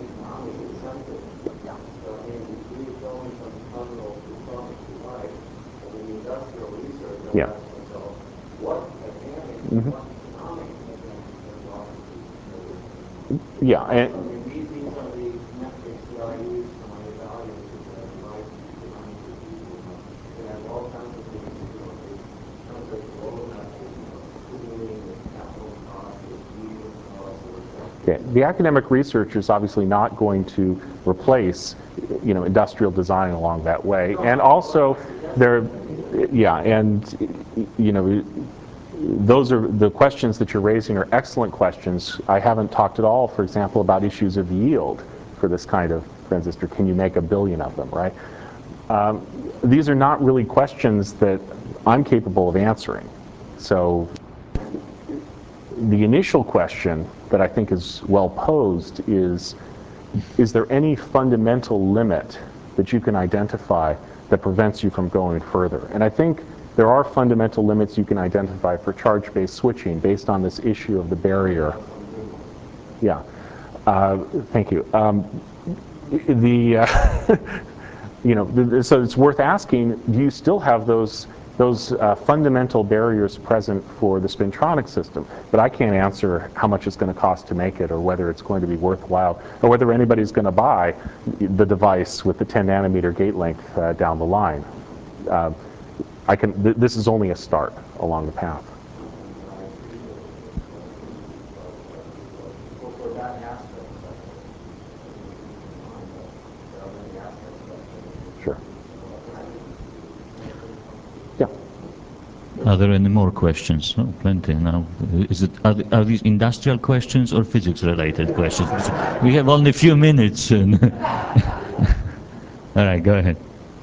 economic incentive. Yeah. So, I mean, we going from terminal to photonic device, and the industrial research of Yeah. that, so what advantage, Mhm. what economic advantage does offer to Yeah, I and mean, these, these are the metrics that I use for my evaluation of advice to hundreds of people. They have all kinds of things, you know, they translate to all metrics, you know, tooling, the capital cost, the yield, and all that sort of stuff. okay. The academic research is obviously not going to replace, you know, industrial design along that way. And also, there, yeah, and, you know, those are the questions that you're raising are excellent questions. I haven't talked at all, for example, about issues of yield for this kind of transistor. Can you make a billion of them, right? Um, these are not really questions that I'm capable of answering. So the initial question that I think is well posed is, is there any fundamental limit that you can identify that prevents you from going further? And I think there are fundamental limits you can identify for charge-based switching based on this issue of the barrier. Yeah, uh, thank you. Um, the, uh, you know, the, so it's worth asking, do you still have those those uh, fundamental barriers present for the spintronic system? But I can't answer how much it's going to cost to make it, or whether it's going to be worthwhile, or whether anybody's going to buy the device with the ten nanometer gate length uh, down the line. Uh, I can. Th this is only a start along the path. For that aspect, there are many aspects of Sure. Yeah. Are there any more questions? Oh, plenty now. Is it, are, the, are these industrial questions or physics-related questions? We have only a few minutes. And all right, go ahead.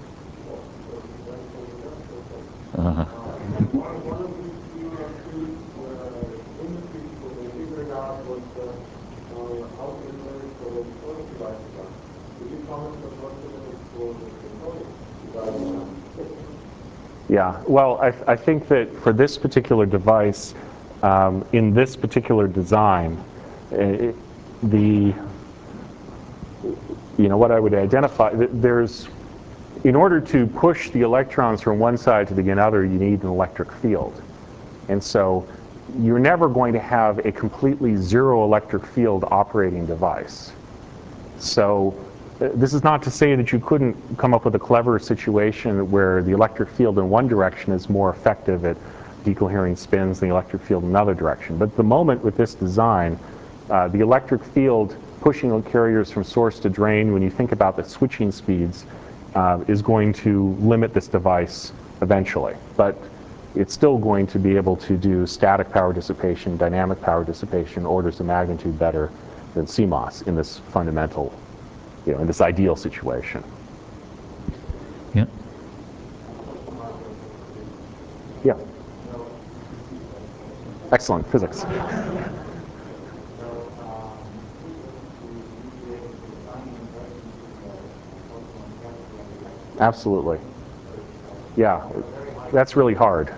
Uh-huh. One, one of these few fields, uh, industries, so they figured out was the uh, algorithms for the photonic device design. Could you comment on what it is for the photonic device design? Yeah, well, I, I think that for this particular device, um, in this particular design, it, the, you know, what I would identify, there's, in order to push the electrons from one side to the other, you need an electric field. And so you're never going to have a completely zero electric field operating device. So this is not to say that you couldn't come up with a clever situation where the electric field in one direction is more effective at decohering spins than the electric field in another direction. But at the moment with this design, uh, the electric field pushing carriers from source to drain, when you think about the switching speeds, uh, is going to limit this device eventually. But it's still going to be able to do static power dissipation, dynamic power dissipation, orders of magnitude better than C MOS in this fundamental, you know, in this ideal situation. Yeah. Yeah. Excellent, physics. Absolutely. Yeah, that's really hard.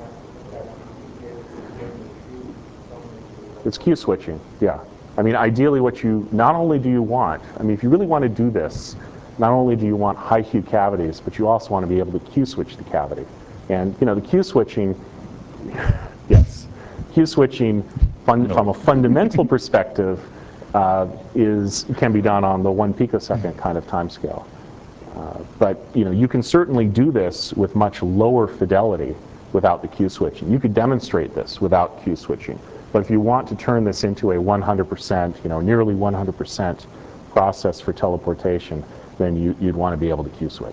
It's Q switching, yeah. I mean, ideally what you, not only do you want, I mean, if you really want to do this, not only do you want high Q cavities, but you also want to be able to Q switch the cavity. And, you know, the Q switching, yes, Q switching fun, no. from a fundamental perspective uh, is, can be done on the one picosecond kind of time scale. Uh, but, you know, you can certainly do this with much lower fidelity without the Q switching. You could demonstrate this without Q switching. But if you want to turn this into a one hundred percent, you know, nearly one hundred percent process for teleportation, then you, you'd want to be able to Q switch.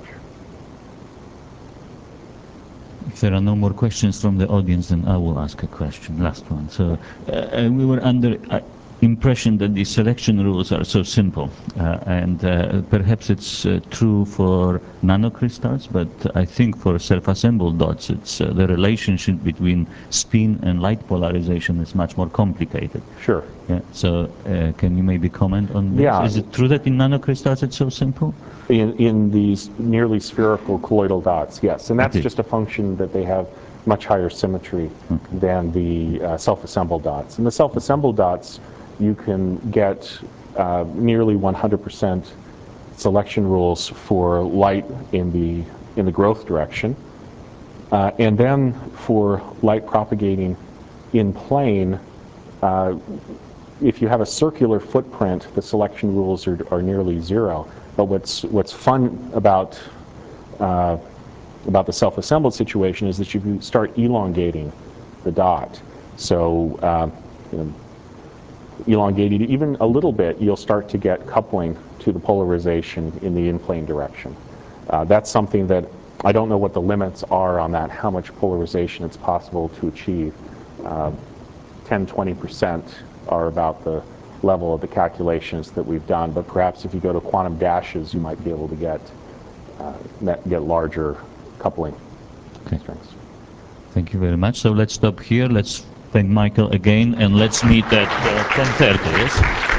If there are no more questions from the audience, then I will ask a question, last one. So uh, we were under uh, impression that the selection rules are so simple, uh, and uh, perhaps it's uh, true for nanocrystals, but I think for self-assembled dots, it's uh, the relationship between spin and light polarization is much more complicated. Sure. Yeah. So uh, can you maybe comment on this? Yeah. Is it true that in nanocrystals it's so simple? In, in these nearly spherical colloidal dots, yes. And that's Okay. just a function that they have much higher symmetry okay. than the uh, self-assembled dots. And the self-assembled dots, you can get uh, nearly one hundred percent selection rules for light in the, in the growth direction. Uh, and then for light propagating in plane, uh, if you have a circular footprint, the selection rules are, are nearly zero. But what's, what's fun about, uh, about the self-assembled situation is that you can start elongating the dot. So uh, you know, elongated even a little bit, you'll start to get coupling to the polarization in the in-plane direction. Uh, that's something that I don't know what the limits are on that, how much polarization it's possible to achieve. Uh, ten, twenty percent are about the level of the calculations that we've done, but perhaps if you go to quantum dashes, you might be able to get, uh, get larger coupling Okay. strengths. Thank you very much. So let's stop here. Let's thank Michael again, and let's meet at uh, ten thirty, yes?